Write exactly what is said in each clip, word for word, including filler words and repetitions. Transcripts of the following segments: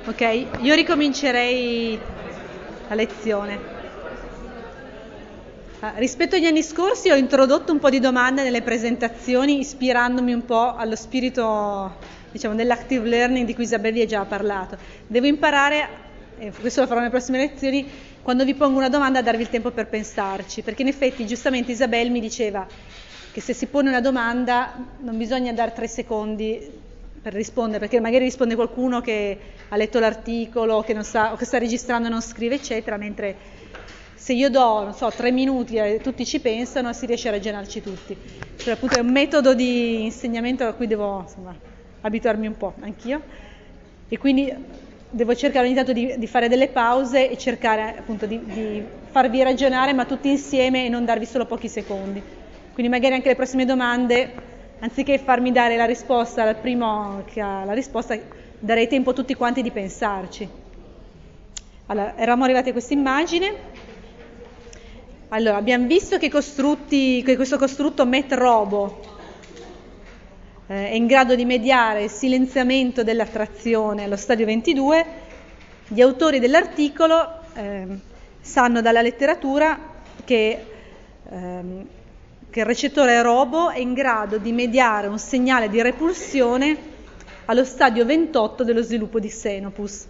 Ok, io ricomincerei la lezione. Ah, rispetto agli anni scorsi ho introdotto un po' di domande nelle presentazioni ispirandomi un po' allo spirito, diciamo, dell'active learning di cui Isabel vi ha già parlato. Devo imparare, e questo lo farò nelle prossime lezioni, quando vi pongo una domanda a darvi il tempo per pensarci, perché in effetti giustamente Isabel mi diceva che se si pone una domanda non bisogna dare tre secondi per rispondere, perché magari risponde qualcuno che ha letto l'articolo, che non sa, o che sta registrando e non scrive, eccetera, mentre se io do, non so, tre minuti e tutti ci pensano, si riesce a ragionarci tutti. Cioè, appunto, è un metodo di insegnamento a cui devo, insomma, abituarmi un po', anch'io, e quindi devo cercare ogni tanto di, di fare delle pause e cercare appunto di, di farvi ragionare, ma tutti insieme e non darvi solo pochi secondi. Quindi magari anche le prossime domande, anziché farmi dare la risposta al primo che ha la risposta, darei tempo a tutti quanti di pensarci. Allora, eravamo arrivati a questa immagine. Allora, abbiamo visto che, costrutti, che questo costrutto MET-ROBO eh, è in grado di mediare il silenziamento dell'attrazione allo stadio ventidue. Gli autori dell'articolo eh, sanno dalla letteratura che ehm, che il recettore robo è in grado di mediare un segnale di repulsione allo stadio ventotto dello sviluppo di Xenopus.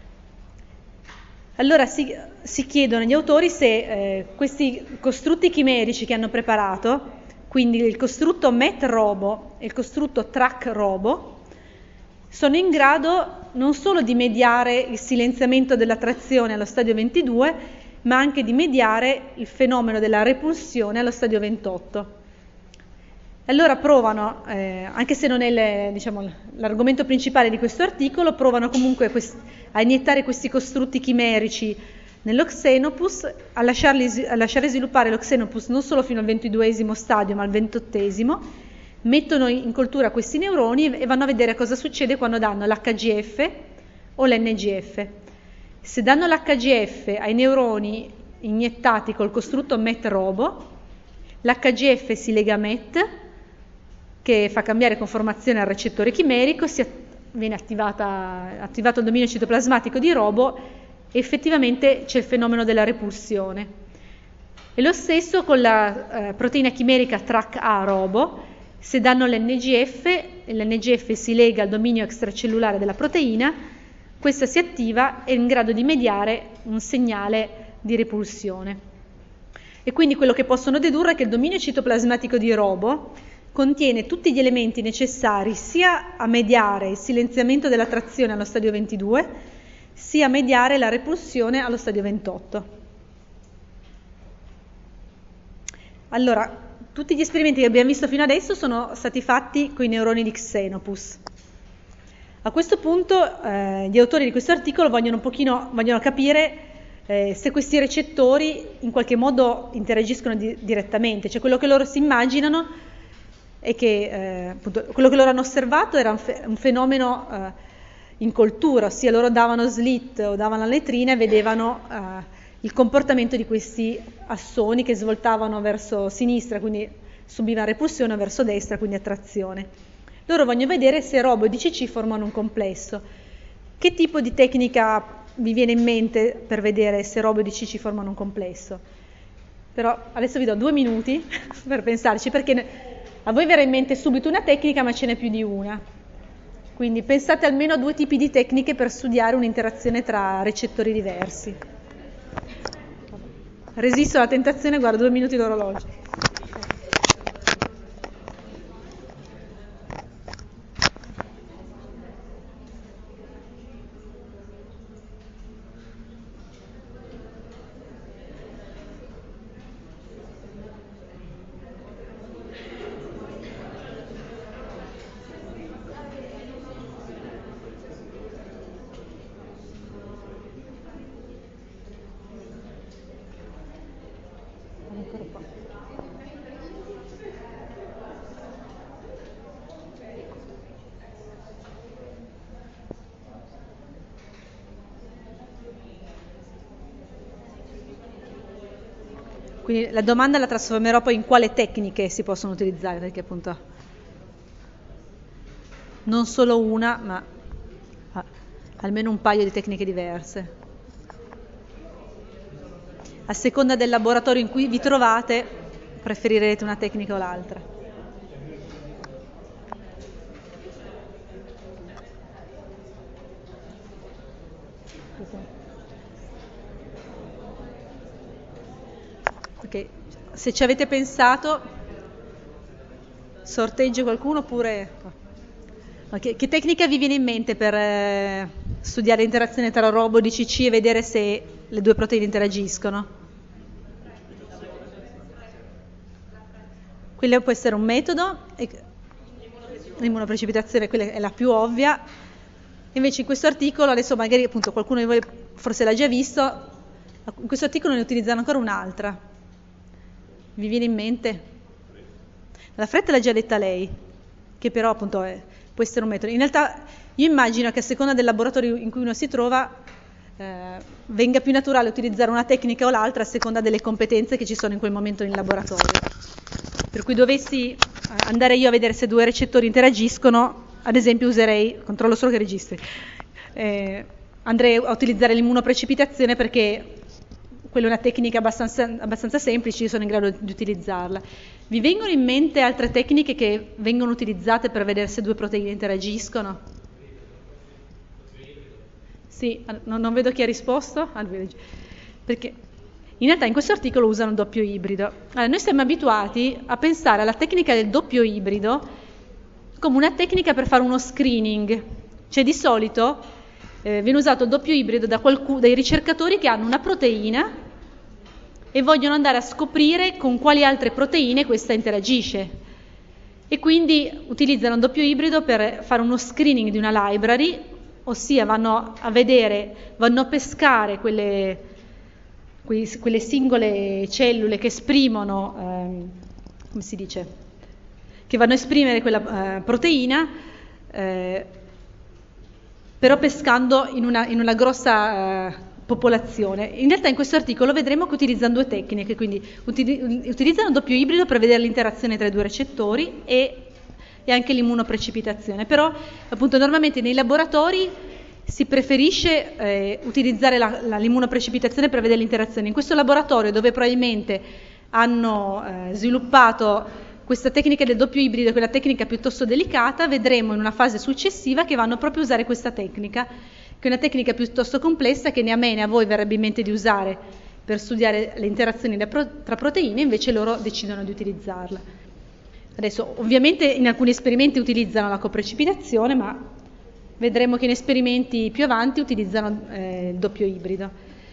Allora si, si chiedono gli autori se eh, questi costrutti chimerici che hanno preparato, quindi il costrutto MET-ROBO e il costrutto TRAC-ROBO, sono in grado non solo di mediare il silenziamento dell'attrazione allo stadio ventidue, ma anche di mediare il fenomeno della repulsione allo stadio ventotto. Allora provano, eh, anche se non è le, diciamo, l'argomento principale di questo articolo, provano comunque quest- a iniettare questi costrutti chimerici nello Xenopus, a, lasciarli, a lasciare sviluppare lo Xenopus non solo fino al ventiduesimo stadio, ma al ventottesimo, mettono in coltura questi neuroni e vanno a vedere cosa succede quando danno l'H G F o l'N G F. Se danno l'H G F ai neuroni iniettati col costrutto MET-ROBO, l'H G F si lega a MET, che fa cambiare conformazione al recettore chimerico, si viene attivata, attivato il dominio citoplasmatico di ROBO e effettivamente c'è il fenomeno della repulsione. E lo stesso con la eh, proteina chimerica TRAC-A-ROBO, se danno l'N G F, l'N G F si lega al dominio extracellulare della proteina, questa si attiva e è in grado di mediare un segnale di repulsione. E quindi quello che possono dedurre è che il dominio citoplasmatico di ROBO contiene tutti gli elementi necessari sia a mediare il silenziamento dell'attrazione allo stadio ventidue, sia a mediare la repulsione allo stadio ventotto. Allora, tutti gli esperimenti che abbiamo visto fino adesso sono stati fatti con i neuroni di Xenopus. A questo punto eh, gli autori di questo articolo vogliono un pochino vogliono capire eh, se questi recettori in qualche modo interagiscono di- direttamente, cioè quello che loro si immaginano è che eh, appunto, quello che loro hanno osservato era un, fe- un fenomeno eh, in coltura, ossia loro davano slit o davano la letrina e vedevano eh, il comportamento di questi assoni che svoltavano verso sinistra, quindi subivano repulsione, o verso destra, quindi attrazione. Loro vogliono vedere se ROBO e D C C formano un complesso. Che tipo di tecnica vi viene in mente per vedere se ROBO e D C C formano un complesso? Però adesso vi do due minuti per pensarci, perché a voi verrà in mente subito una tecnica, ma ce n'è più di una. Quindi pensate almeno a due tipi di tecniche per studiare un'interazione tra recettori diversi. Resisto alla tentazione, guardo due minuti d'orologio. Quindi la domanda la trasformerò poi in quale tecniche si possono utilizzare, perché appunto non solo una, ma almeno un paio di tecniche diverse. A seconda del laboratorio in cui vi trovate, preferirete una tecnica o l'altra. Ok, se ci avete pensato, sorteggio qualcuno oppure... Okay. Che tecnica vi viene in mente per eh, studiare l'interazione tra robo e D C C e vedere se le due proteine interagiscono? Quello può essere un metodo, e l'immunoprecipitazione quella è la più ovvia. Invece in questo articolo, adesso magari appunto qualcuno di voi forse l'ha già visto, in questo articolo ne utilizzano ancora un'altra. Vi viene in mente? La fretta l'ha già detta lei, che però appunto è, può essere un metodo. In realtà io immagino che a seconda del laboratorio in cui uno si trova eh, venga più naturale utilizzare una tecnica o l'altra a seconda delle competenze che ci sono in quel momento in laboratorio. Per cui dovessi andare io a vedere se due recettori interagiscono, ad esempio userei, controllo solo che registri, eh, andrei a utilizzare l'immunoprecipitazione perché quella è una tecnica abbastanza, abbastanza semplice, io sono in grado di utilizzarla. Vi vengono in mente altre tecniche che vengono utilizzate per vedere se due proteine interagiscono? Sì, non, non vedo chi ha risposto. Perché in realtà in questo articolo usano il doppio ibrido. Allora, noi siamo abituati a pensare alla tecnica del doppio ibrido come una tecnica per fare uno screening. Cioè di solito eh, viene usato il doppio ibrido da qualcuno, dai ricercatori che hanno una proteina e vogliono andare a scoprire con quali altre proteine questa interagisce. E quindi utilizzano il doppio ibrido per fare uno screening di una library, ossia vanno a vedere, vanno a pescare quelle, quelle singole cellule che esprimono, ehm, come si dice, che vanno a esprimere quella eh, proteina, eh, però pescando in una, in una grossa... Eh, popolazione. In realtà in questo articolo vedremo che utilizzano due tecniche, quindi util- utilizzano il doppio ibrido per vedere l'interazione tra i due recettori e, e anche l'immunoprecipitazione, però appunto normalmente nei laboratori si preferisce eh, utilizzare la, la, l'immunoprecipitazione per vedere l'interazione. In questo laboratorio dove probabilmente hanno eh, sviluppato questa tecnica del doppio ibrido, che è una tecnica piuttosto delicata, vedremo in una fase successiva che vanno proprio a usare questa tecnica, che è una tecnica piuttosto complessa che né a me né a voi verrebbe in mente di usare per studiare le interazioni tra proteine, invece loro decidono di utilizzarla. Adesso ovviamente in alcuni esperimenti utilizzano la coprecipitazione, ma vedremo che in esperimenti più avanti utilizzano eh, il doppio ibrido.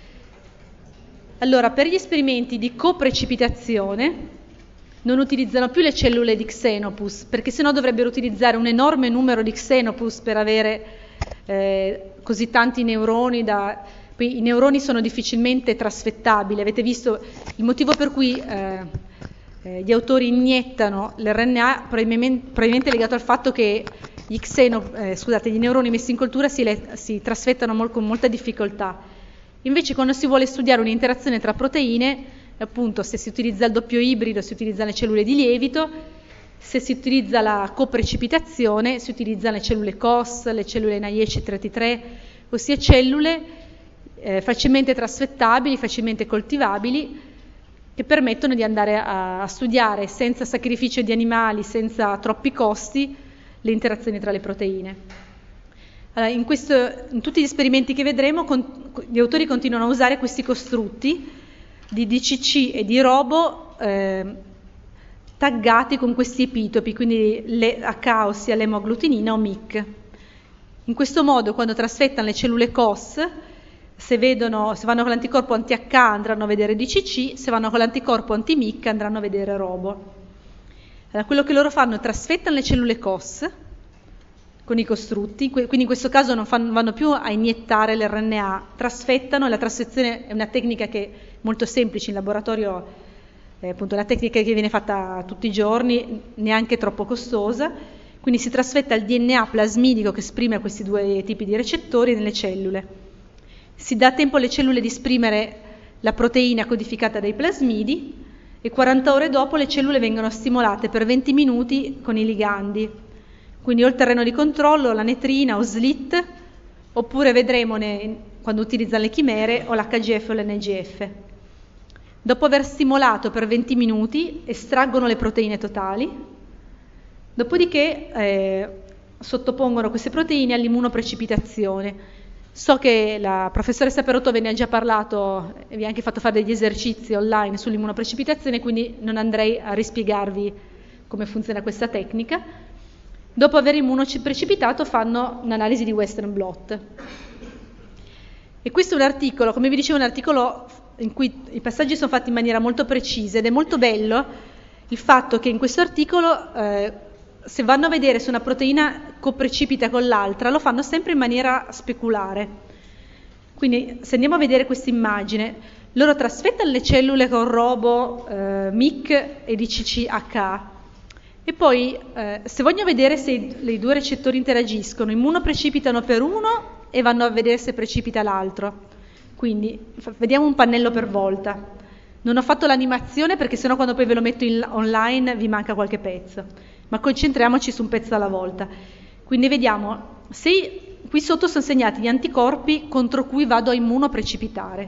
Allora, per gli esperimenti di coprecipitazione non utilizzano più le cellule di Xenopus, perché sennò dovrebbero utilizzare un enorme numero di Xenopus per avere eh, così tanti neuroni da... Poi i neuroni sono difficilmente trasfettabili. Avete visto il motivo per cui eh, eh, gli autori iniettano l'R N A, probabilmente, probabilmente legato al fatto che gli, xeno, eh, scusate, gli neuroni messi in coltura si, le, si trasfettano mol, con molta difficoltà. Invece quando si vuole studiare un'interazione tra proteine, appunto se si utilizza il doppio ibrido si utilizzano le cellule di lievito, se si utilizza la coprecipitazione si utilizzano le cellule C O S, le cellule N I E C tre T tre, ossia cellule eh, facilmente trasfettabili, facilmente coltivabili, che permettono di andare a, a studiare senza sacrificio di animali, senza troppi costi, le interazioni tra le proteine. Allora, in, questo, in tutti gli esperimenti che vedremo, con, gli autori continuano a usare questi costrutti di D C C e di robo eh, taggati con questi epitopi, quindi le H, ossia l'emoglutinina o M I C. In questo modo, quando trasfettano le cellule C O S, se, vedono, se vanno con l'anticorpo anti-H andranno a vedere D C C, se vanno con l'anticorpo anti-M I C andranno a vedere robo. Allora, quello che loro fanno è trasfettano le cellule C O S con i costrutti, quindi in questo caso non fanno, vanno più a iniettare l'R N A, trasfettano, e la trasfezione è una tecnica che è molto semplice in laboratorio, è appunto una tecnica che viene fatta tutti i giorni, neanche troppo costosa, quindi si trasfetta il D N A plasmidico che esprime questi due tipi di recettori nelle cellule. Si dà tempo alle cellule di esprimere la proteina codificata dai plasmidi e quaranta ore dopo le cellule vengono stimolate per venti minuti con i ligandi. Quindi o il terreno di controllo, la netrina o S L I T, oppure vedremo ne, quando utilizzano le chimere o l'H G F o l'N G F. Dopo aver stimolato per venti minuti estraggono le proteine totali, dopodiché eh, sottopongono queste proteine all'immunoprecipitazione. So che la professoressa Perotto ve ne ha già parlato e vi ha anche fatto fare degli esercizi online sull'immunoprecipitazione, quindi non andrei a rispiegarvi come funziona questa tecnica. Dopo aver immunoprecipitato fanno un'analisi di Western blot. E questo è un articolo, come vi dicevo, un articolo in cui i passaggi sono fatti in maniera molto precisa, ed è molto bello il fatto che in questo articolo eh, se vanno a vedere se una proteina coprecipita con l'altra, lo fanno sempre in maniera speculare. Quindi se andiamo a vedere questa immagine, loro trasfettano le cellule con robo, eh, M I C e D C C H, e poi eh, se vogliono vedere se i, i due recettori interagiscono, immunoprecipitano per uno e vanno a vedere se precipita l'altro. Quindi f- vediamo un pannello per volta. Non ho fatto l'animazione perché sennò quando poi ve lo metto in, online vi manca qualche pezzo, ma concentriamoci su un pezzo alla volta. Quindi vediamo, se qui sotto sono segnati gli anticorpi contro cui vado a immunoprecipitare.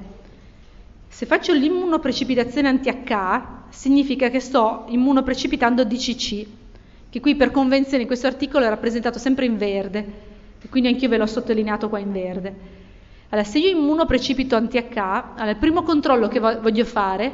Se faccio l'immunoprecipitazione anti-H, significa che sto immunoprecipitando D C C, che qui per convenzione in questo articolo è rappresentato sempre in verde, e quindi anch'io ve l'ho sottolineato qua in verde. Allora, se io immunoprecipito anti-H, allora, il primo controllo che voglio fare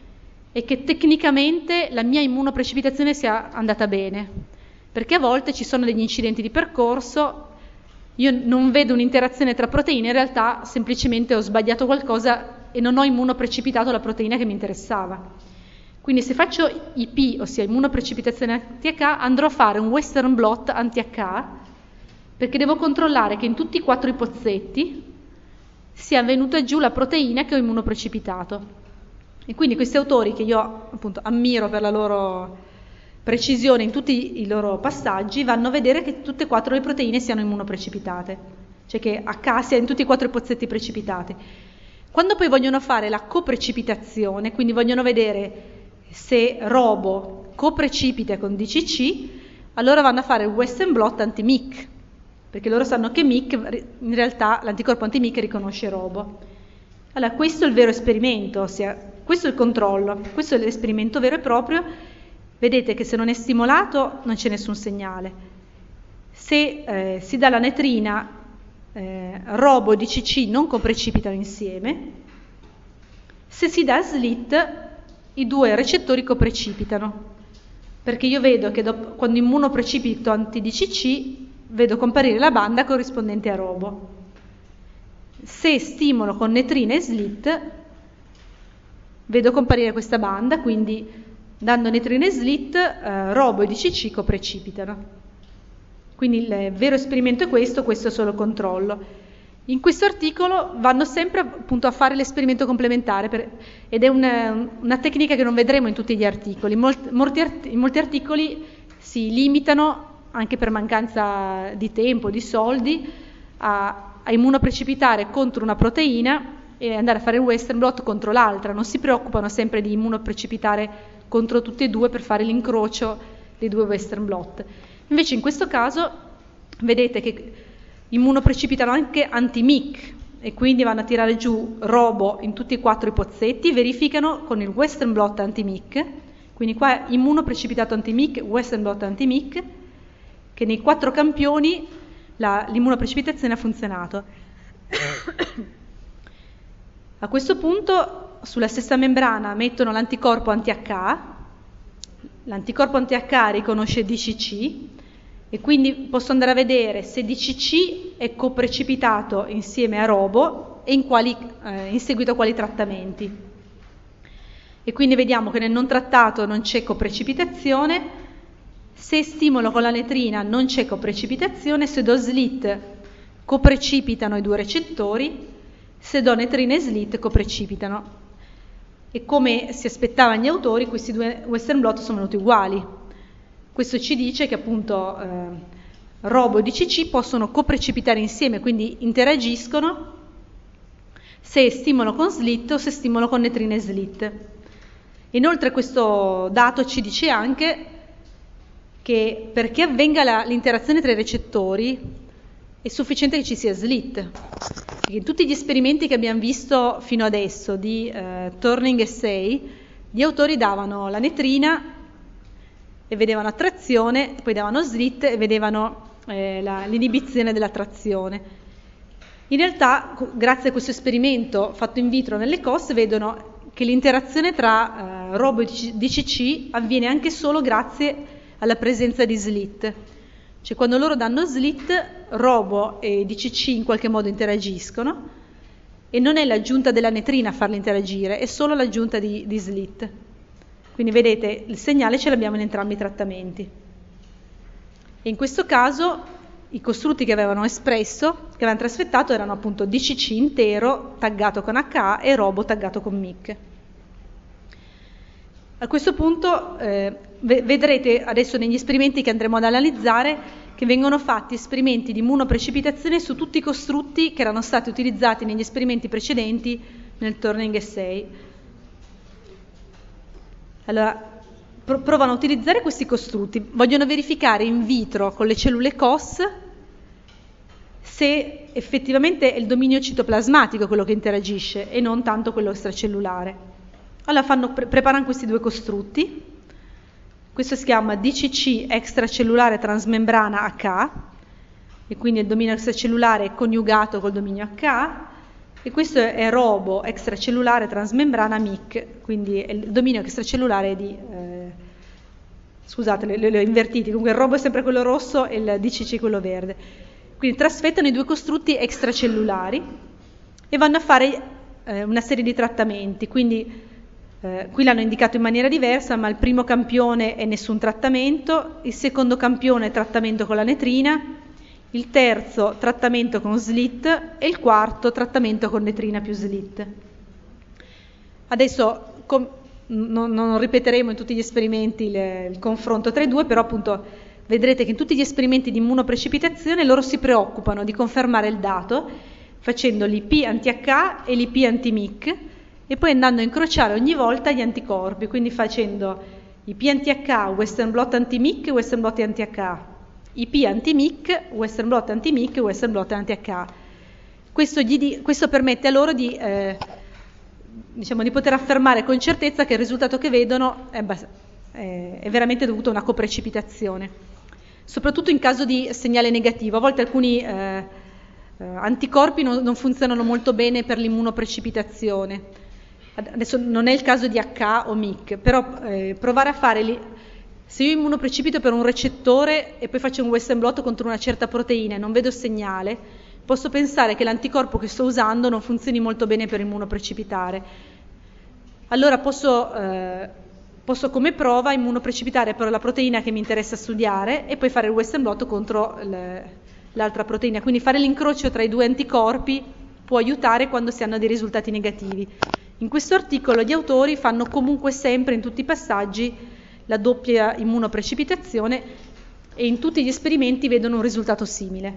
è che tecnicamente la mia immunoprecipitazione sia andata bene, perché a volte ci sono degli incidenti di percorso, io non vedo un'interazione tra proteine, in realtà semplicemente ho sbagliato qualcosa e non ho immunoprecipitato la proteina che mi interessava. Quindi se faccio I P, ossia immunoprecipitazione anti-H, andrò a fare un Western blot anti-H, perché devo controllare che in tutti i quattro i pozzetti sia venuta giù la proteina che ho immunoprecipitato. E quindi questi autori, che io appunto ammiro per la loro precisione in tutti i loro passaggi, vanno a vedere che tutte e quattro le proteine siano immunoprecipitate, cioè che H sia in tutti e quattro i pozzetti precipitati. Quando poi vogliono fare la coprecipitazione, quindi vogliono vedere se robo coprecipita con D C C, allora vanno a fare il Western blot anti-M I C, perché loro sanno che M I C, in realtà l'anticorpo anti-M I C riconosce robo. Allora, questo è il vero esperimento, ossia, questo è il controllo, questo è l'esperimento vero e proprio. Vedete che se non è stimolato non c'è nessun segnale. Se eh, si dà la netrina, eh, robo e D C C non coprecipitano insieme. Se si dà slit, i due recettori coprecipitano, perché io vedo che dopo, quando immunoprecipito anti-D C C, vedo comparire la banda corrispondente a robo. Se stimolo con netrina e slit, vedo comparire questa banda, quindi dando netrina e slit, eh, robo e D C C coprecipitano. Quindi il vero esperimento è questo, questo è solo il controllo. In questo articolo vanno sempre appunto a fare l'esperimento complementare per, ed è una, una tecnica che non vedremo in tutti gli articoli. Molti, molti, art, in molti articoli si limitano, anche per mancanza di tempo, di soldi, a, a immunoprecipitare contro una proteina e andare a fare il Western blot contro l'altra. Non si preoccupano sempre di immunoprecipitare contro tutte e due per fare l'incrocio dei due Western blot. Invece in questo caso vedete che immunoprecipitano anche anti-M I C e quindi vanno a tirare giù robo in tutti e quattro i pozzetti, verificano con il Western blot anti-M I C, quindi qua immunoprecipitato anti-M I C, Western blot anti-M I C, che nei quattro campioni la, l'immunoprecipitazione ha funzionato. A questo punto sulla stessa membrana mettono l'anticorpo anti-H, l'anticorpo anti-H riconosce D C C e quindi posso andare a vedere se D C C è coprecipitato insieme a robo e in, quali, eh, in seguito a quali trattamenti. E quindi vediamo che nel non trattato non c'è coprecipitazione, se stimolo con la netrina non c'è coprecipitazione, se do slit coprecipitano i due recettori, se do netrina e slit coprecipitano. E come si aspettavano gli autori, questi due Western blot sono venuti uguali. Questo ci dice che appunto eh, robo e D C C possono coprecipitare insieme, quindi interagiscono se stimolo con slit o se stimolo con netrina e slit. Inoltre questo dato ci dice anche che perché avvenga la, l'interazione tra i recettori, è sufficiente che ci sia slit. In tutti gli esperimenti che abbiamo visto fino adesso di eh, Turning Assay, gli autori davano la netrina e vedevano attrazione, poi davano slit e vedevano eh, la, l'inibizione della trazione. In realtà, grazie a questo esperimento fatto in vitro nelle C O S, vedono che l'interazione tra eh, robo e D C C avviene anche solo grazie alla presenza di slit. Cioè quando loro danno slit, robo e D C C in qualche modo interagiscono e non è l'aggiunta della netrina a farli interagire, è solo l'aggiunta di, di slit. Quindi vedete, il segnale ce l'abbiamo in entrambi i trattamenti. E in questo caso i costrutti che avevano espresso, che avevano trasfettato, erano appunto D C C intero taggato con H A e robo taggato con M I C. A questo punto eh, vedrete adesso negli esperimenti che andremo ad analizzare che vengono fatti esperimenti di immunoprecipitazione su tutti i costrutti che erano stati utilizzati negli esperimenti precedenti nel Turning Assay. Allora, provano a utilizzare questi costrutti, vogliono verificare in vitro con le cellule C O S se effettivamente è il dominio citoplasmatico quello che interagisce e non tanto quello extracellulare. Allora fanno, pre- preparano questi due costrutti, questo si chiama D C C extracellulare transmembrana H A e quindi il dominio extracellulare è coniugato col dominio H A, e questo è robo extracellulare transmembrana M I C, quindi è il dominio extracellulare di eh, scusate, le, le, le ho invertiti, comunque il robo è sempre quello rosso e il D C C quello verde. Quindi trasfettano i due costrutti extracellulari e vanno a fare eh, una serie di trattamenti, quindi eh, qui l'hanno indicato in maniera diversa, ma il primo campione è nessun trattamento, il secondo campione è trattamento con la netrina, il terzo trattamento con slit e il quarto trattamento con netrina più slit. Adesso com- non, non ripeteremo in tutti gli esperimenti il, il confronto tra i due, però appunto vedrete che in tutti gli esperimenti di immunoprecipitazione loro si preoccupano di confermare il dato facendo l'I P anti-H A e l'I P anti-M I C e poi andando a incrociare ogni volta gli anticorpi, quindi facendo I P anti-H A, Western blot anti-M I C, Western blot anti-H A, I P anti-M I C, Western blot anti-M I C, Western blot anti-H A. Questo, gli di, questo permette a loro di, eh, diciamo, di poter affermare con certezza che il risultato che vedono è, è, è veramente dovuto a una coprecipitazione, soprattutto in caso di segnale negativo. A volte alcuni eh, eh, anticorpi non, non funzionano molto bene per l'immunoprecipitazione. Adesso non è il caso di H A o M I C, però eh, provare a fare li, se io immunoprecipito per un recettore e poi faccio un Western blot contro una certa proteina e non vedo segnale, posso pensare che l'anticorpo che sto usando non funzioni molto bene per immunoprecipitare. Allora posso, eh, posso come prova immunoprecipitare per la proteina che mi interessa studiare e poi fare il Western blot contro le, l'altra proteina. Quindi fare l'incrocio tra i due anticorpi può aiutare quando si hanno dei risultati negativi. In questo articolo gli autori fanno comunque sempre in tutti i passaggi la doppia immunoprecipitazione e in tutti gli esperimenti vedono un risultato simile.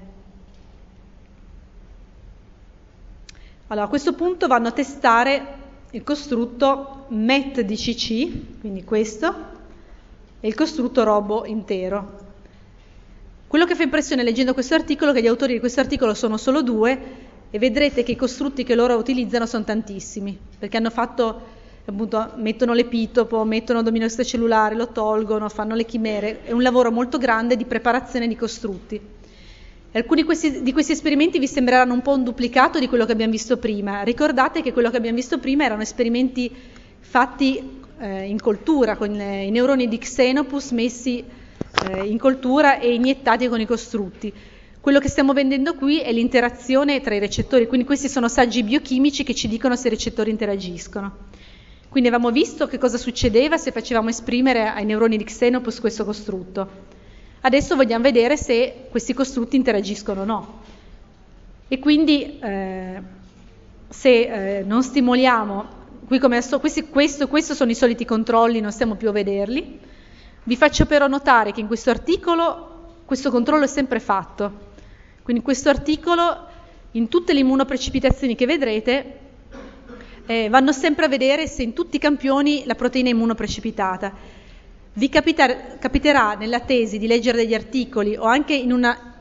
Allora, a questo punto vanno a testare il costrutto M E T D C C, quindi questo, e il costrutto robo intero. Quello che fa impressione leggendo questo articolo è che gli autori di questo articolo sono solo due e vedrete che i costrutti che loro utilizzano sono tantissimi, perché hanno fatto, appunto, mettono l'epitopo, mettono il dominio extracellulare, lo tolgono, fanno le chimere, è un lavoro molto grande di preparazione di costrutti. Alcuni di questi, di questi esperimenti vi sembreranno un po' un duplicato di quello che abbiamo visto prima. Ricordate che quello che abbiamo visto prima erano esperimenti fatti eh, in coltura, con eh, i neuroni di Xenopus messi eh, in coltura e iniettati con i costrutti. Quello che stiamo vedendo qui è l'interazione tra i recettori, quindi questi sono assaggi biochimici che ci dicono se i recettori interagiscono. Quindi avevamo visto che cosa succedeva se facevamo esprimere ai neuroni di Xenopus questo costrutto. Adesso vogliamo vedere se questi costrutti interagiscono o no. E quindi eh, se eh, non stimoliamo, qui come so, questi, questo, questo sono i soliti controlli, non stiamo più a vederli. Vi faccio però notare che in questo articolo questo controllo è sempre fatto. Quindi in questo articolo, in tutte le immunoprecipitazioni che vedrete, eh, vanno sempre a vedere se in tutti i campioni la proteina è immunoprecipitata. Vi capitar- capiterà nella tesi di leggere degli articoli o anche in una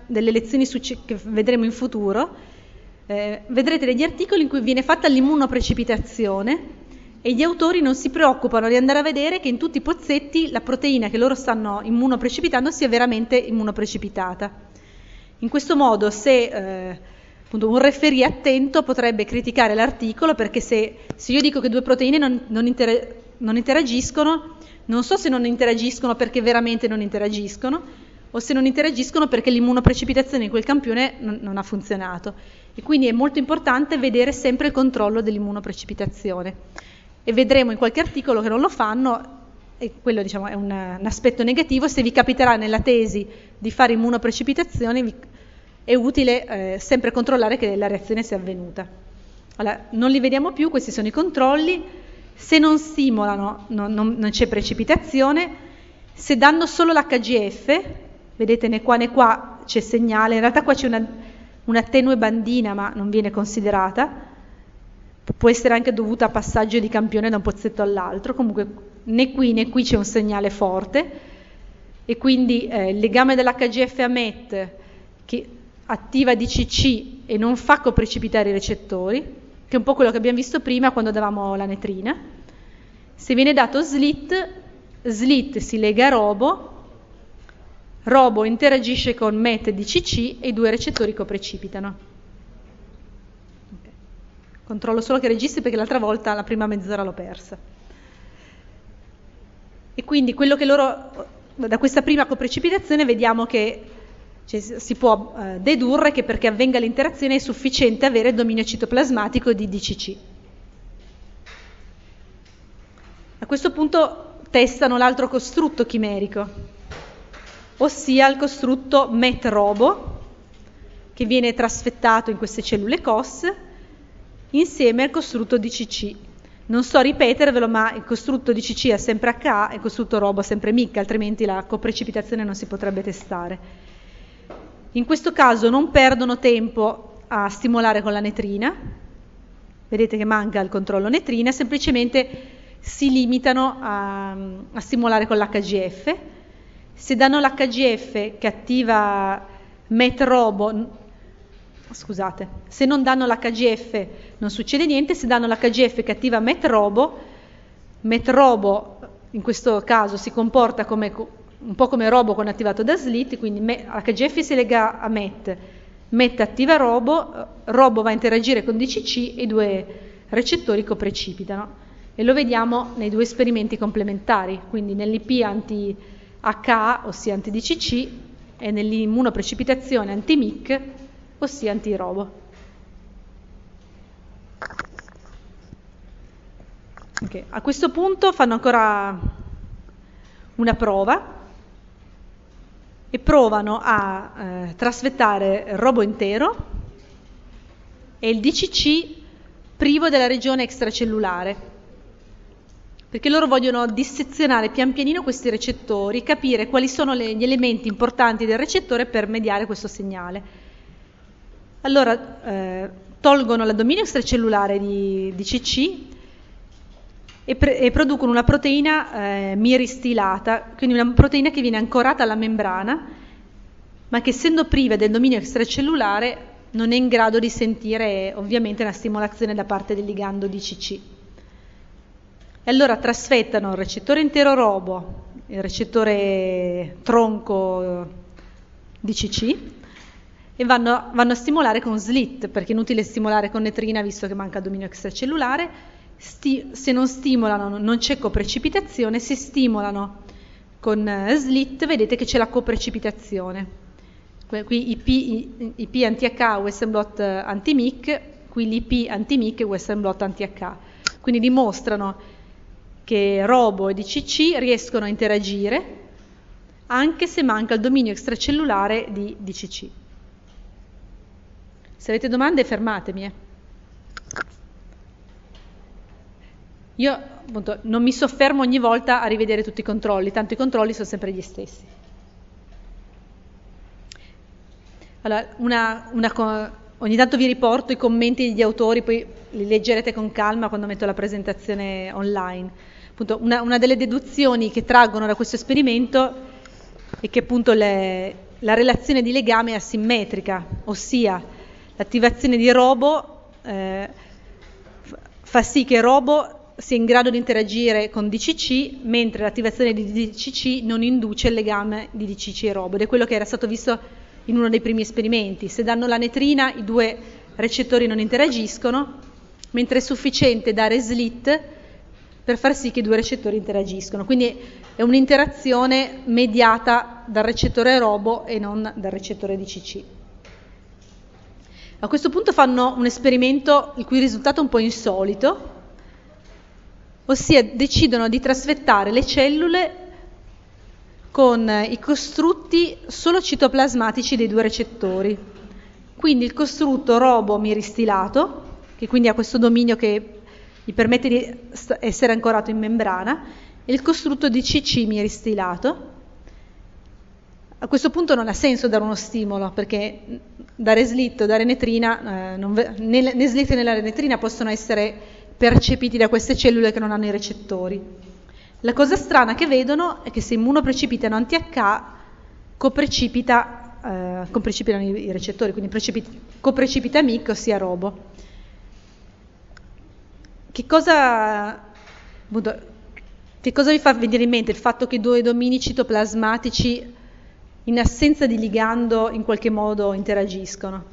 delle lezioni che vedremo in futuro, eh, vedrete degli articoli in cui viene fatta l'immunoprecipitazione e gli autori non si preoccupano di andare a vedere che in tutti i pozzetti la proteina che loro stanno immunoprecipitando sia veramente immunoprecipitata. In questo modo, se eh, appunto un referee attento potrebbe criticare l'articolo, perché se, se io dico che due proteine non, non, inter, non interagiscono, non so se non interagiscono perché veramente non interagiscono, o se non interagiscono perché l'immunoprecipitazione in quel campione non, non ha funzionato. E quindi è molto importante vedere sempre il controllo dell'immunoprecipitazione. E vedremo in qualche articolo che non lo fanno, e quello diciamo è un, un aspetto negativo. Se vi capiterà nella tesi di fare immunoprecipitazione, vi, è utile eh, sempre controllare che la reazione sia avvenuta. Allora, non li vediamo più, questi sono i controlli. Se non stimolano non, non, non c'è precipitazione, se danno solo l'H G F, vedete né qua né qua c'è segnale, in realtà qua c'è una, una tenue bandina ma non viene considerata, può essere anche dovuta a passaggio di campione da un pozzetto all'altro, comunque né qui né qui c'è un segnale forte, e quindi eh, il legame dell'H G F a M E T che attiva D C C e non fa coprecipitare i recettori, che è un po' quello che abbiamo visto prima quando davamo la netrina. Se viene dato S L I T, S L I T si lega a Robo, Robo interagisce con M E T e D C C e i due recettori coprecipitano. Controllo solo che registri perché l'altra volta la prima mezz'ora l'ho persa. E quindi quello che loro, da questa prima coprecipitazione vediamo che cioè, si può eh, dedurre che perché avvenga l'interazione è sufficiente avere il dominio citoplasmatico di D C C. A questo punto testano l'altro costrutto chimerico, ossia il costrutto M E T-Robo, che viene trasfettato in queste cellule C O S insieme al costrutto D C C. Non sto a ripetervelo, ma il costrutto D C C ha sempre H A e il costrutto Robo ha sempre M I C, altrimenti la coprecipitazione non si potrebbe testare. In questo caso non perdono tempo a stimolare con la netrina, vedete che manca il controllo netrina, semplicemente si limitano a, a stimolare con l'H G F. Se danno l'H G F che attiva M E T-Robo, scusate, se non danno l'H G F non succede niente, se danno l'H G F che attiva M E T-Robo, M E T-Robo in questo caso si comporta come, un po' come Robo quando attivato da S L I T, quindi l'H G F si lega a M E T, M E T attiva Robo, Robo va a interagire con D C C e i due recettori coprecipitano. E lo vediamo nei due esperimenti complementari, quindi nell'I P anti-H A, ossia anti-D C C, e nell'immunoprecipitazione anti-M I C, ossia anti-Robo. Okay. A questo punto fanno ancora una prova e provano a eh, trasfettare il Robo intero e il D C C privo della regione extracellulare, perché loro vogliono dissezionare pian pianino questi recettori, capire quali sono le, gli elementi importanti del recettore per mediare questo segnale. Allora eh, tolgono l'addominio extracellulare di D C C e, pre- e producono una proteina eh, miristilata, quindi una proteina che viene ancorata alla membrana, ma che essendo priva del dominio extracellulare non è in grado di sentire ovviamente una stimolazione da parte del ligando D C C. E allora trasfettano il recettore intero Robo, il recettore tronco D C C, e vanno, vanno a stimolare con S L I T, perché è inutile stimolare con netrina visto che manca il dominio extracellulare. Sti- se non stimolano non c'è coprecipitazione, se stimolano con eh, S L I T vedete che c'è la coprecipitazione. Qui I P, I, I P anti-H A, Western blot anti-M I C, qui l'I P anti-M I C e Western blot anti-H A. Quindi dimostrano che Robo e D C C riescono a interagire anche se manca il dominio extracellulare di D C C. Se avete domande fermatemi. Eh. Io appunto non mi soffermo ogni volta a rivedere tutti i controlli, tanto i controlli sono sempre gli stessi. Allora, una, una, ogni tanto vi riporto i commenti degli autori, poi li leggerete con calma quando metto la presentazione online. Appunto, una, una delle deduzioni che traggono da questo esperimento è che appunto le, la relazione di legame è asimmetrica, ossia l'attivazione di Robo eh, fa sì che Robo sia in grado di interagire con D C C, mentre l'attivazione di D C C non induce il legame di D C C e Robo, ed è quello che era stato visto in uno dei primi esperimenti. Se danno la netrina i due recettori non interagiscono, mentre è sufficiente dare slit per far sì che i due recettori interagiscono. Quindi è un'interazione mediata dal recettore Robo e non dal recettore D C C. A questo punto fanno un esperimento il cui risultato è un po' insolito, ossia decidono di trasfettare le cellule con i costrutti solo citoplasmatici dei due recettori. Quindi il costrutto Robo miristilato, che quindi ha questo dominio che gli permette di essere ancorato in membrana, e il costrutto D C C miristilato. A questo punto non ha senso dare uno stimolo, perché dare slit o dare netrina, eh, non, né, né slit né la netrina possono essere percepiti da queste cellule che non hanno i recettori. La cosa strana che vedono è che se immunoprecipitano anti-H, coprecipita, eh, coprecipitano i, i recettori, quindi precipita, coprecipita M I C, ossia Robo. Che cosa, appunto, che cosa vi fa venire in mente il fatto che due domini citoplasmatici in assenza di ligando in qualche modo interagiscono?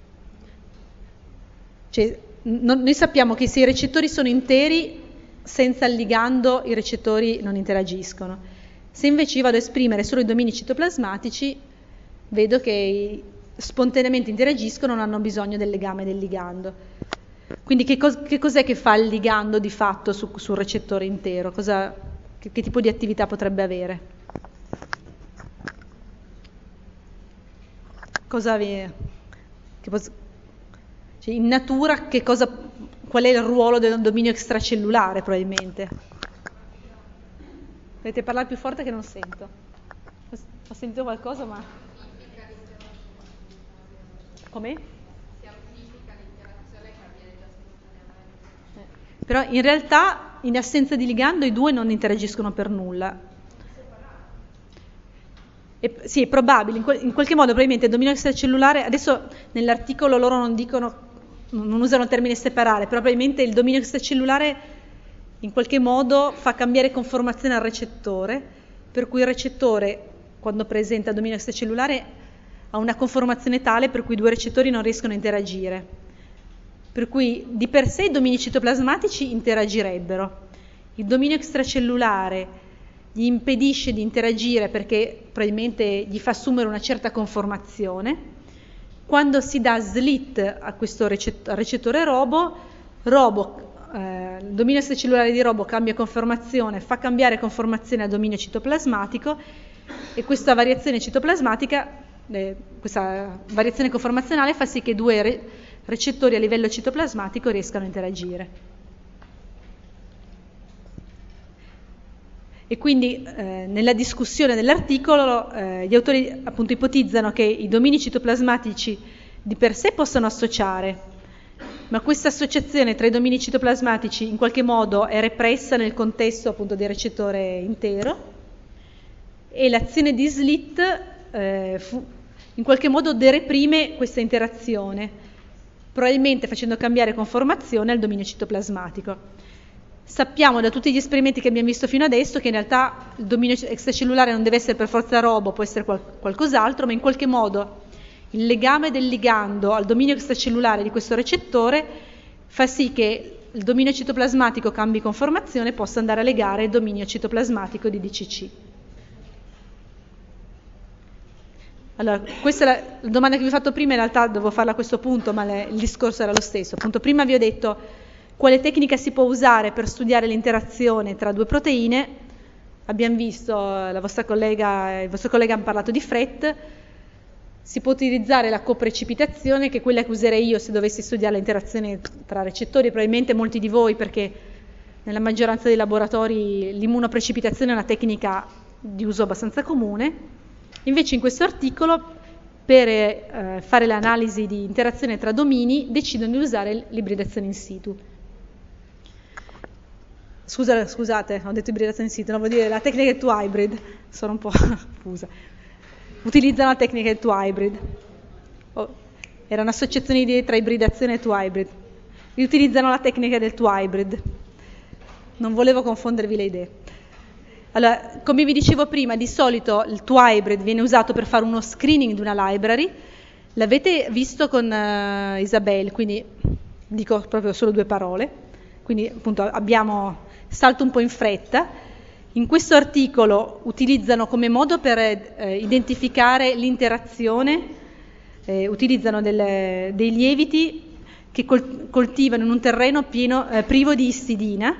Cioè, non, noi sappiamo che se i recettori sono interi, senza il ligando i recettori non interagiscono. Se invece io vado a esprimere solo i domini citoplasmatici, vedo che spontaneamente interagiscono, non hanno bisogno del legame del ligando. Quindi che, cos- che cos'è che fa il ligando di fatto su- sul recettore intero? Cosa, che, che tipo di attività potrebbe avere? Cosa avere? Che pos- cioè, in natura che cosa, qual è il ruolo del dominio extracellulare probabilmente? Dovete parlare più forte che non sento. Ho sentito qualcosa ma... Come? Però in realtà in assenza di ligando i due non interagiscono per nulla. E, sì, è probabile, in, quel, in qualche modo probabilmente il dominio extracellulare, adesso nell'articolo loro non dicono, non usano il termine separare, però probabilmente il dominio extracellulare in qualche modo fa cambiare conformazione al recettore, per cui il recettore quando presenta il dominio extracellulare ha una conformazione tale per cui i due recettori non riescono a interagire. Per cui di per sé i domini citoplasmatici interagirebbero. Il dominio extracellulare gli impedisce di interagire perché probabilmente gli fa assumere una certa conformazione. Quando si dà slit a questo recett- recettore Robo, Robo eh, il dominio extracellulare di Robo cambia conformazione, fa cambiare conformazione al dominio citoplasmatico e questa variazione citoplasmatica, eh, questa variazione conformazionale fa sì che due re- recettori a livello citoplasmatico riescano a interagire. E quindi eh, nella discussione dell'articolo eh, gli autori appunto ipotizzano che i domini citoplasmatici di per sé possono associare, ma questa associazione tra i domini citoplasmatici in qualche modo è repressa nel contesto appunto del recettore intero e l'azione di slit eh, fu, in qualche modo dereprime questa interazione, probabilmente facendo cambiare conformazione al dominio citoplasmatico. Sappiamo da tutti gli esperimenti che abbiamo visto fino adesso che in realtà il dominio extracellulare non deve essere per forza Robo, può essere qual- qualcos'altro, ma in qualche modo il legame del ligando al dominio extracellulare di questo recettore fa sì che il dominio citoplasmatico cambi conformazione e possa andare a legare il dominio citoplasmatico di D C C. Allora, questa è la, la domanda che vi ho fatto prima, in realtà dovevo farla a questo punto, ma le, il discorso era lo stesso. Appunto, prima vi ho detto quale tecnica si può usare per studiare l'interazione tra due proteine. Abbiamo visto, la vostra collega, il vostro collega hanno parlato di F R E T. Si può utilizzare la coprecipitazione, che è quella che userei io se dovessi studiare l'interazione tra recettori, probabilmente molti di voi, perché nella maggioranza dei laboratori l'immunoprecipitazione è una tecnica di uso abbastanza comune. Invece in questo articolo, per eh, fare l'analisi di interazione tra domini, decidono di usare l'ibridazione in situ. Scusa, scusate, ho detto ibridazione in situ, non vuol dire la tecnica to hybrid, sono un po' confusa. utilizzano la tecnica del two hybrid. Oh, era un'associazione di idee tra ibridazione e two hybrid. Utilizzano la tecnica del two hybrid. Non volevo confondervi le idee. Allora, come vi dicevo prima, di solito il two hybrid viene usato per fare uno screening di una library. L'avete visto con uh, Isabelle, quindi dico proprio solo due parole. Quindi appunto abbiamo, salto un po' in fretta. In questo articolo utilizzano come modo per eh, identificare l'interazione, eh, utilizzano delle, dei lieviti che col, coltivano in un terreno pieno, eh, privo di istidina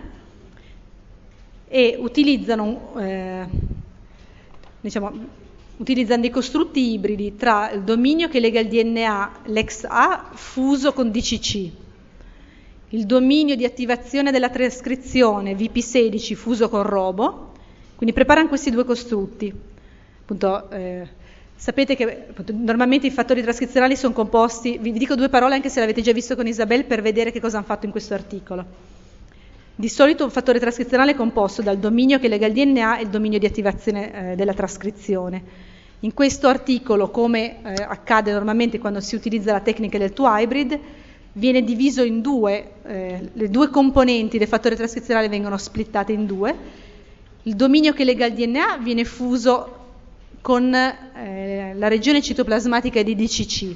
e utilizzano, eh, diciamo, utilizzano dei costrutti ibridi tra il dominio che lega il D N A, l'ex A, fuso con D C C, il dominio di attivazione della trascrizione V P sedici fuso con Robo, quindi preparano questi due costrutti. Appunto, eh, sapete che appunto, normalmente i fattori trascrizionali sono composti, vi dico due parole anche se l'avete già visto con Isabelle per vedere che cosa hanno fatto in questo articolo. Di solito un fattore trascrizionale è composto dal dominio che lega il D N A e il dominio di attivazione eh, della trascrizione. In questo articolo, come eh, accade normalmente quando si utilizza la tecnica del two hybrid, viene diviso in due, eh, le due componenti del fattore trascrizionale vengono splittate in due. Il dominio che lega il D N A viene fuso con eh, la regione citoplasmatica di D C C.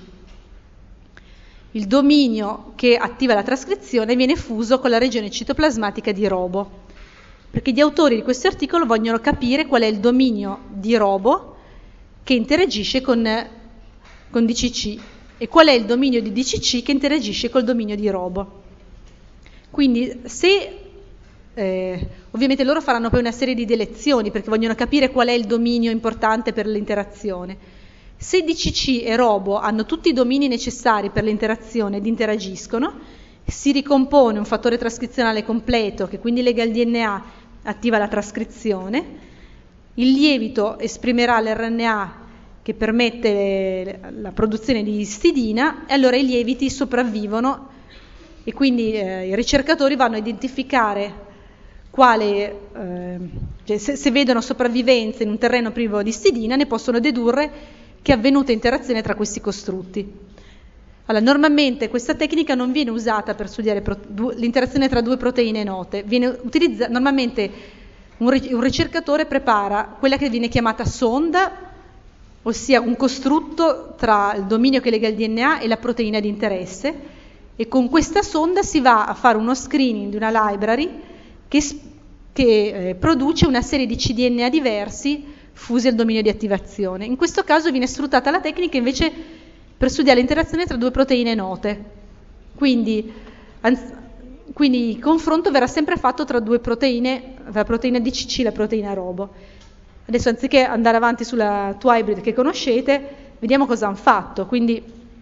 Il dominio che attiva la trascrizione viene fuso con la regione citoplasmatica di Robo, perché gli autori di questo articolo vogliono capire qual è il dominio di Robo che interagisce con, con D C C e qual è il dominio di D C C che interagisce col dominio di Robo. Quindi se eh, ovviamente loro faranno poi una serie di delezioni perché vogliono capire qual è il dominio importante per l'interazione. Se D C C e Robo hanno tutti i domini necessari per l'interazione ed interagiscono, si ricompone un fattore trascrizionale completo che quindi lega il D N A, attiva la trascrizione, il lievito esprimerà l'R N A che permette la produzione di istidina e allora i lieviti sopravvivono e quindi eh, i ricercatori vanno a identificare quale, eh, cioè se, se vedono sopravvivenza in un terreno privo di istidina ne possono dedurre che è avvenuta interazione tra questi costrutti. Allora, normalmente questa tecnica non viene usata per studiare pro, due, l'interazione tra due proteine note, viene utilizza, normalmente un, un ricercatore prepara quella che viene chiamata sonda, ossia un costrutto tra il dominio che lega il D N A e la proteina di interesse, e con questa sonda si va a fare uno screening di una library che, che eh, produce una serie di cDNA diversi fusi al dominio di attivazione. In questo caso viene sfruttata la tecnica invece per studiare l'interazione tra due proteine note. Quindi, anzi, quindi il confronto verrà sempre fatto tra due proteine, la proteina D C C e la proteina Robo. Adesso anziché andare avanti sulla two hybrid che conoscete, vediamo cosa hanno fatto. Quindi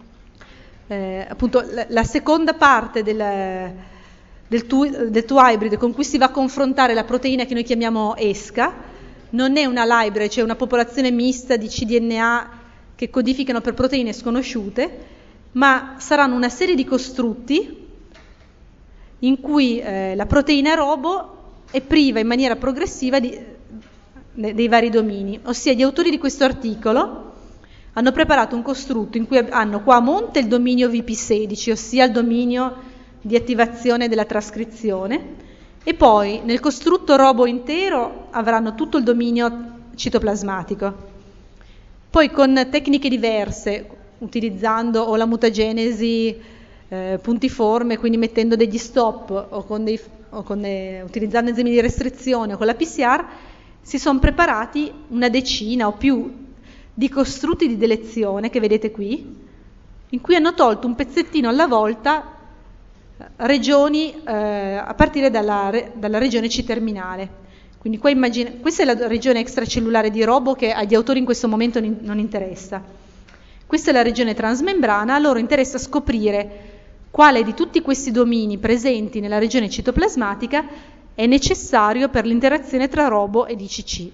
eh, appunto la, la seconda parte del, del, two, del two hybrid con cui si va a confrontare la proteina che noi chiamiamo ESCA non è una library, cioè una popolazione mista di cDNA che codificano per proteine sconosciute, ma saranno una serie di costrutti in cui eh, la proteina Robo è priva in maniera progressiva di, de, dei vari domini. Ossia, gli autori di questo articolo hanno preparato un costrutto in cui hanno qua a monte il dominio V P sedici, ossia il dominio di attivazione della trascrizione, e poi nel costrutto Robo intero avranno tutto il dominio citoplasmatico. Poi con tecniche diverse, utilizzando o la mutagenesi eh, puntiforme, quindi mettendo degli stop o, con dei, o con dei, utilizzando enzimi di restrizione o con la P C R, si sono preparati una decina o più di costrutti di delezione che vedete qui, in cui hanno tolto un pezzettino alla volta regioni eh, a partire dalla, dalla regione C-terminale. Quindi qua immagina, questa è la regione extracellulare di Robo che agli autori in questo momento non interessa. Questa è la regione transmembrana, a loro interessa scoprire quale di tutti questi domini presenti nella regione citoplasmatica è necessario per l'interazione tra Robo e D C C.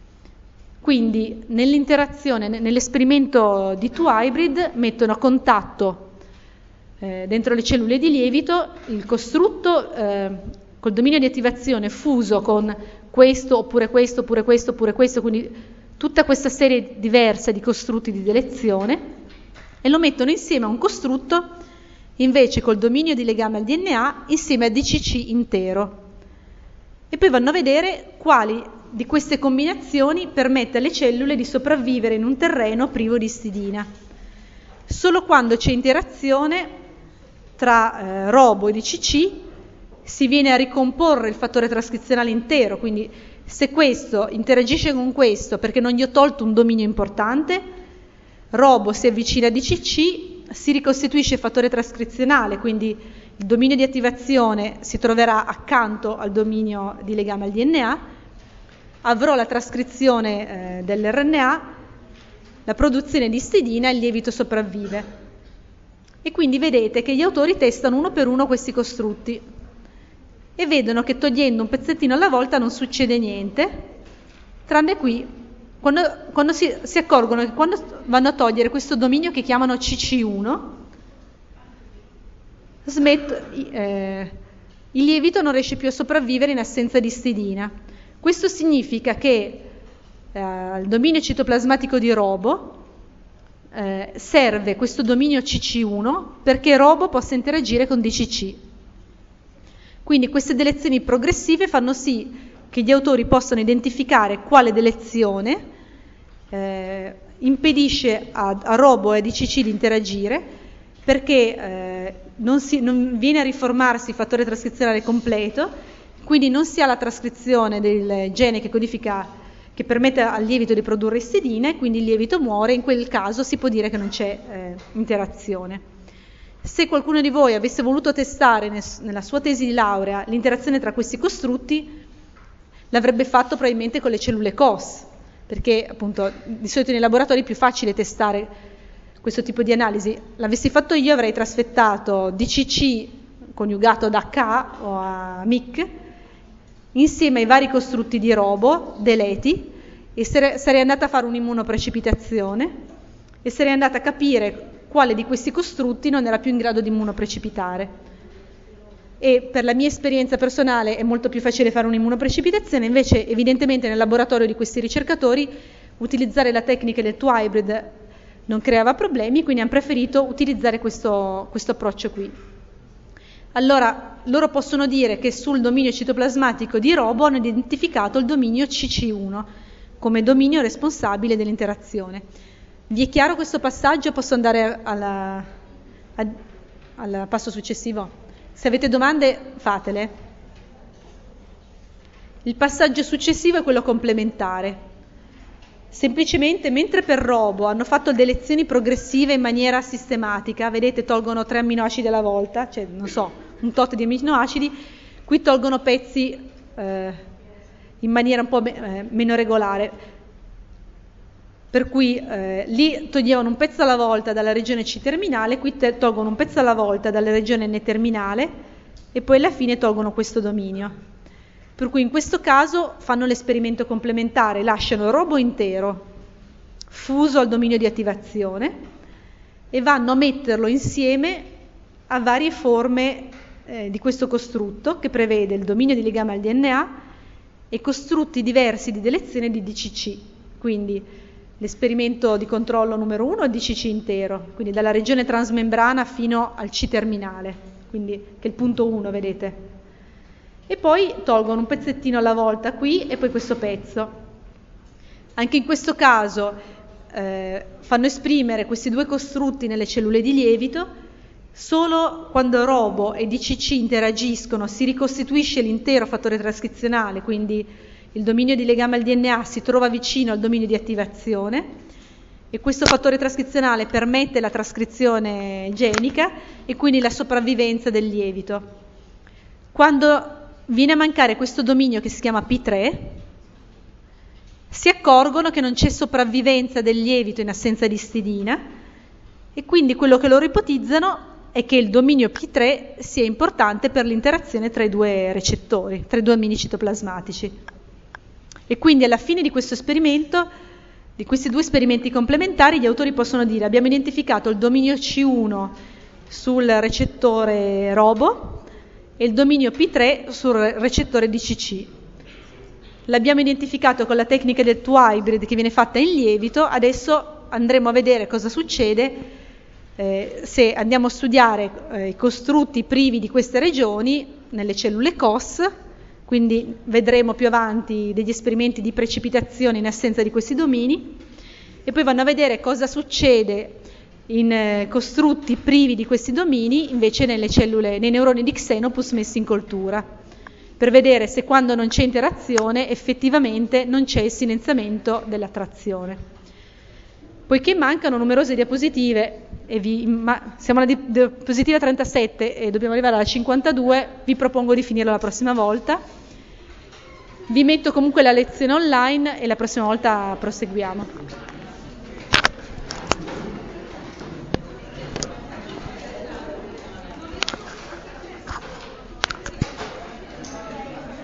Quindi nell'interazione, nell'esperimento di two hybrid mettono a contatto Eh, dentro le cellule di lievito il costrutto eh, col dominio di attivazione fuso con questo oppure questo oppure questo oppure questo, quindi tutta questa serie diversa di costrutti di delezione e lo mettono insieme a un costrutto invece col dominio di legame al D N A insieme a D C C intero. E poi vanno a vedere quali di queste combinazioni permette alle cellule di sopravvivere in un terreno privo di istidina. Solo quando c'è interazione tra eh, robo e D C C si viene a ricomporre il fattore trascrizionale intero, quindi se questo interagisce con questo perché non gli ho tolto un dominio importante, robo si avvicina a D C C, si ricostituisce il fattore trascrizionale, quindi il dominio di attivazione si troverà accanto al dominio di legame al D N A, avrò la trascrizione eh, dell'R N A, la produzione di istidina e il lievito sopravvive. E quindi vedete che gli autori testano uno per uno questi costrutti e vedono che togliendo un pezzettino alla volta non succede niente, tranne qui, quando, quando si, si accorgono che quando vanno a togliere questo dominio che chiamano C C uno, smet, eh, il lievito non riesce più a sopravvivere in assenza di istidina. Questo significa che eh, il dominio citoplasmatico di robo eh, serve questo dominio C C uno perché robo possa interagire con D C C. Quindi queste delezioni progressive fanno sì che gli autori possano identificare quale delezione eh, impedisce a, a robo e a D C C di interagire, perché eh, non, si, non viene a riformarsi il fattore trascrizionale completo, quindi non si ha la trascrizione del gene che codifica, che permette al lievito di produrre istidina e quindi il lievito muore. In quel caso si può dire che non c'è eh, interazione. Se qualcuno di voi avesse voluto testare nel, nella sua tesi di laurea l'interazione tra questi costrutti, l'avrebbe fatto probabilmente con le cellule C O S, perché appunto di solito nei laboratori è più facile testare questo tipo di analisi. L'avessi fatto io avrei trasfettato D C C coniugato ad H o a M I C insieme ai vari costrutti di robo, deleti, e sarei andata a fare un'immunoprecipitazione e sarei andata a capire quale di questi costrutti non era più in grado di immunoprecipitare. E per la mia esperienza personale è molto più facile fare un'immunoprecipitazione, invece evidentemente nel laboratorio di questi ricercatori utilizzare la tecnica del two hybrid non creava problemi, quindi hanno preferito utilizzare questo, questo approccio qui. Allora, loro possono dire che sul dominio citoplasmatico di robo hanno identificato il dominio C C uno come dominio responsabile dell'interazione. Vi è chiaro questo passaggio? Posso andare alla, a, al passo successivo? Se avete domande, fatele. Il passaggio successivo è quello complementare. Semplicemente, mentre per robo hanno fatto delezioni progressive in maniera sistematica, vedete, tolgono tre amminoacidi alla volta, cioè, non so, un tot di amminoacidi, qui tolgono pezzi eh, in maniera un po' me- eh, meno regolare. Per cui eh, lì toglievano un pezzo alla volta dalla regione C terminale, qui te- tolgono un pezzo alla volta dalla regione N terminale e poi alla fine tolgono questo dominio. Per cui in questo caso fanno l'esperimento complementare, lasciano il robo intero fuso al dominio di attivazione e vanno a metterlo insieme a varie forme eh, di questo costrutto che prevede il dominio di legame al D N A e costrutti diversi di delezione di D C C. Quindi l'esperimento di controllo numero uno è D C C intero, quindi dalla regione transmembrana fino al C terminale, quindi che è il punto uno, vedete. E poi tolgono un pezzettino alla volta qui e poi questo pezzo. Anche in questo caso eh, fanno esprimere questi due costrutti nelle cellule di lievito, solo quando robo e D C C interagiscono si ricostituisce l'intero fattore trascrizionale, quindi il dominio di legame al D N A si trova vicino al dominio di attivazione e questo fattore trascrizionale permette la trascrizione genica e quindi la sopravvivenza del lievito. Quando viene a mancare questo dominio che si chiama P tre, si accorgono che non c'è sopravvivenza del lievito in assenza di istidina e quindi quello che loro ipotizzano è che il dominio P tre sia importante per l'interazione tra i due recettori, tra i due ammini citoplasmatici. E quindi alla fine di questo esperimento, di questi due esperimenti complementari, gli autori possono dire: abbiamo identificato il dominio C uno sul recettore robo e il dominio P tre sul recettore D C C. L'abbiamo identificato con la tecnica del two hybrid che viene fatta in lievito, adesso andremo a vedere cosa succede eh, se andiamo a studiare eh, i costrutti privi di queste regioni nelle cellule C O S, quindi vedremo più avanti degli esperimenti di precipitazione in assenza di questi domini, e poi vanno a vedere cosa succede in eh, costrutti privi di questi domini invece nelle cellule, nei neuroni di Xenopus messi in coltura, per vedere se quando non c'è interazione effettivamente non c'è il silenziamento della trazione. Poiché mancano numerose diapositive, e vi, ma, siamo alla di, diapositiva trentasette e dobbiamo arrivare alla cinquantadue, vi propongo di finirlo la prossima volta. Vi metto comunque la lezione online e la prossima volta proseguiamo.